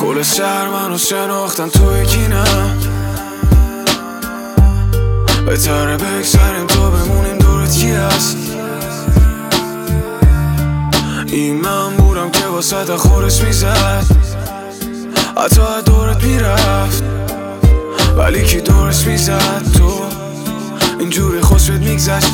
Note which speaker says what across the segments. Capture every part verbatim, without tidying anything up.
Speaker 1: کل شهر منو شناختن تو یکینم. بهتره بگذریم تا بمونیم دورت کی هست. این من بودم که واسه خورش میزد، حتی دورت میرفت ولی کی دورش میزد. تو اینجوری خوشت میگذشت.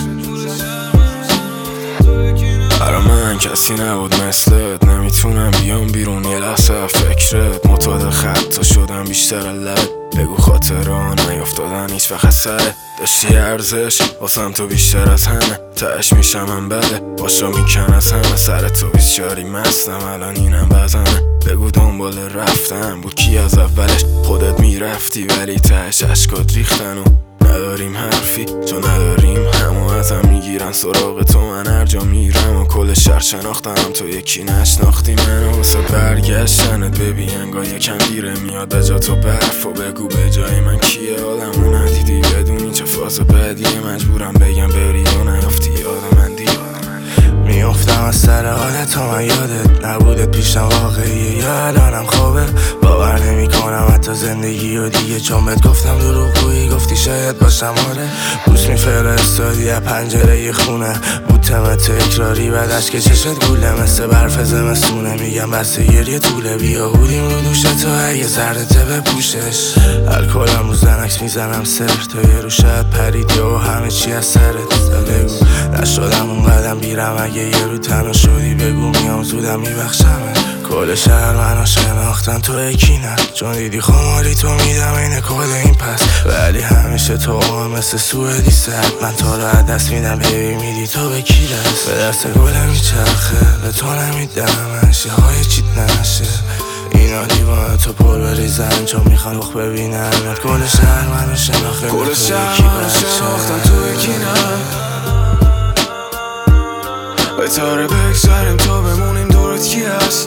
Speaker 1: برا من کسی نبود مثلت، نمیتونم بیام بیرون یه لحظه فکرت. معتاد خطا شدم بیشتر لب، بگو خاطران نیافتادن هیچ وقت سره. داشتی ارزش واسم تو بیشتر از همه، تهش میشم من بده باشا میکن از همه. سر تو بیشاری مستم الان اینم بزنه. بگو دنبال رفتن بود کی از اولش، خودت میرفتی ولی تهش اشکات ریختن. و نداریم حرفی چون نداریم همو، ازم میگیرن سراغ تو من هر جا میرم. و کل شهر شناختم تو یکی نشناختی منو. واسه برگشتنت ببین انگار یکم دیره میاد بجا تو برف. و بگو به جای من کیه آدمو ندیدی بدونی چه فاز بدیه. مجبورم بگم بری و نیافتی یاد من دیگه.
Speaker 2: میافتم از سر حالت تا من یادت نبودت پیشم واقعیه یا الانم خوابه. باور نمی کنم حتی زندگی و دیگه، چون بهت گفتم دروغگویی گفتی شاید باشم آره. بوس میفرستادی از پنجره خونه، بوتم تکراری بعدش که چشت گوله مثل برف زمستونه. میگم بس گریه طوله بیا بودیم رو دوشه تو اگه زردته بپوشش. الکلم رو زنکس میزنم سر تا یه رو شاید پرید و همه چی از سرت. بگو نشدم اون قدم بیرم اگه یه رو تنها شدی، بگو میام زودم میبخشمه. کل شهر منو شناختن تو یکینم، چون دیدی خمالی تو میدم این کل این پس. ولی همیشه تو هم مثل سوئدی سرد، من تو رو از دست میدم بیبی میدی تو به کی دست. به دست گلم میچرخه به تو نمیدم انشی های چیت نشه. اینا دیوانه تو پر بریزن چون میخوان رخ ببینن. کل شهر منو شناخته
Speaker 1: کل شهر منو شناختن تو یکینم. بهتره بگذریم تا بمونیم دورت کی هست.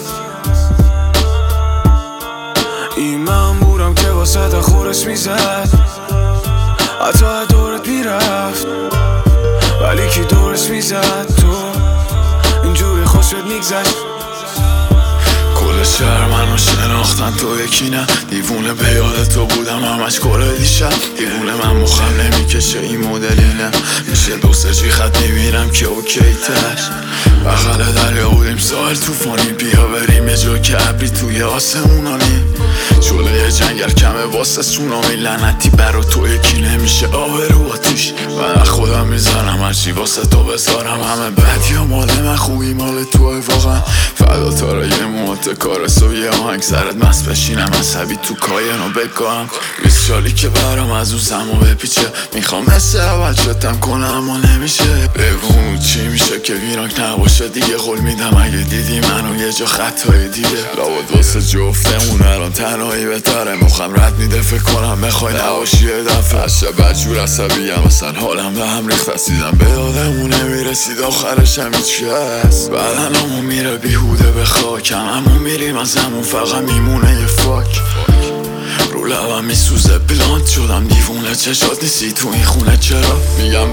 Speaker 1: این من بودم که واسه خورش میزد، حتی دورت میرفت ولی کی دورش میزد. تو اینجوری خوشت میگذشت. کل شهر منو شناختن تو یکی نه. دیوونه به یاد تو بودم همش کل دیشب. دیوونه من مخم نمیکشه این مدلی نه. میشه دو سه جی خط میبینم که اوکی تش. بغل دریا بودیم ساحل توفانی، بیا بریم یه جا که ابری توی آسمونانی. شعله جنگل کمه واسه سونامی، لعنتی برا تو یکی نمیشه آبرو آتیش. من خودم میزنم هرچی واسه تو بذارم، همه بدی ها مال من خوبی مال توی واقعا. فدا تاره یه موت کار سو یه آهنگ سرت مست بشینم عصبی تو کاینو بگم. بیست سالی که برام از اون زمو بپیچه، میخوام مثل اول شتم کنم اما نمیشه. بگو چی میشه که ویرانک نباشه دیگه. قول میدم اگه دیدی منو یه جا خطای دیده، لابد واسه جفتمون الان تنهایی بهتره. مخم رد میده فکر کنم بخوای نباشی یه دفعه. از شب بدجور عصبیم اصلا حالم به هم ریخت. رسیدم به یادمون نمیرسید آخرش هم هیچ کس. بدنمون میره بیهوده به خاکم، همون میریم از همون فقط میمونه یه فاک. رو لبم میسوزه بلاند شدم دیوونه، چشات نیستی تو این خونه چرا. میگم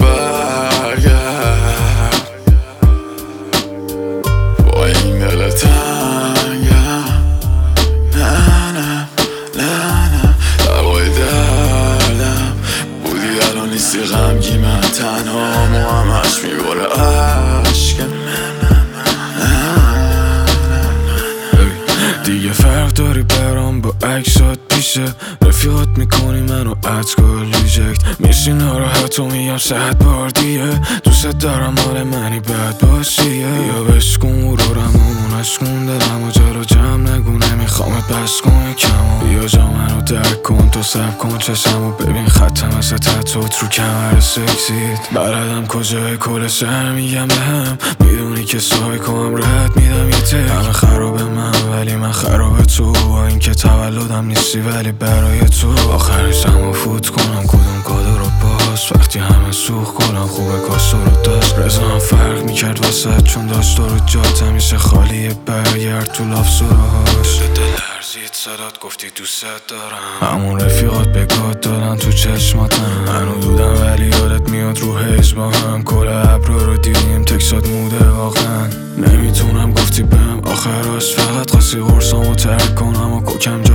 Speaker 1: برگرد با این دل تنگم. نه نه نه نه دوای دردم بودی الان نیستی غمگی من تنها مو همش میباره عشقم. دیگه فرق داری برام با عکسات پیشه، رفیقات میکنی منو ادگار ریجکت. میشی ناراحت و میگم صد بار دیگه دوست دارم مال منی بد باشیه. یا بشکن غرورم و منشکن دلم و جلو جمع نگو نمیخوامت بس کن کمو. بیا جا منو درک کن تو سب کن چشم و ببین خطم مثل تتوت رو کمر سکسید. بلدم کجای کل شهر میگم به هم، میدونی که سایکوام رد میدم یه تک. همه خرابه من ولی من خرابه تو، با این که تولدم نیستی ولی برای تو. آخرش همو فوت کنم کدوم کادو رو باز، وقتی همه سوخ کنم خوبه کاش تو رو داشت. رضا هم فرق میکرد واسه چون داشت تو رو جات همیشه خالیه. برگرد تو لاف سراهاش دل لرزید صدات گفتی دوست دارم. همون رفیقات بگات دادن تو چشماتم، منو دودم ولی یادت میاد رو هیز با هم. کل ابرا رو دیدیم تکسات موده واقعا. نمیتونم گفتی بهم آخراش، فقط قاسی قرصامو ترک کنم و کوکم جا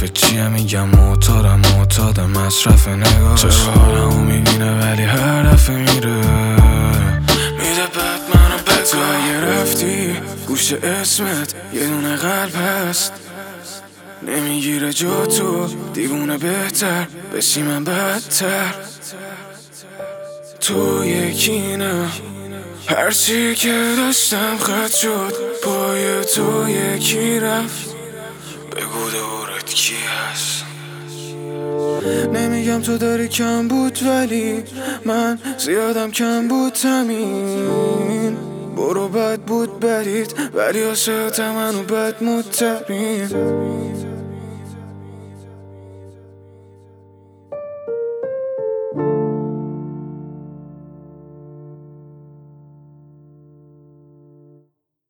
Speaker 1: به چیه میگم معتادم معتادم مصرف نگاه چرا حالمو میبینه ولی هر دفعه میره میده بد منو بد تو اگه رفتی گوش اسمت یه دونه قلب هست نمیگیره جا تو دیوونه بهتر بشی من بدتر تو یکی نه هرچی که داشتم خط شد پای تو یکی رفت بگو دورت کی هست نمیگم تو داری کم بود ولی من زیادم کم بود تمین برو بد بود بدید ولی عاشقتم منو بد مترین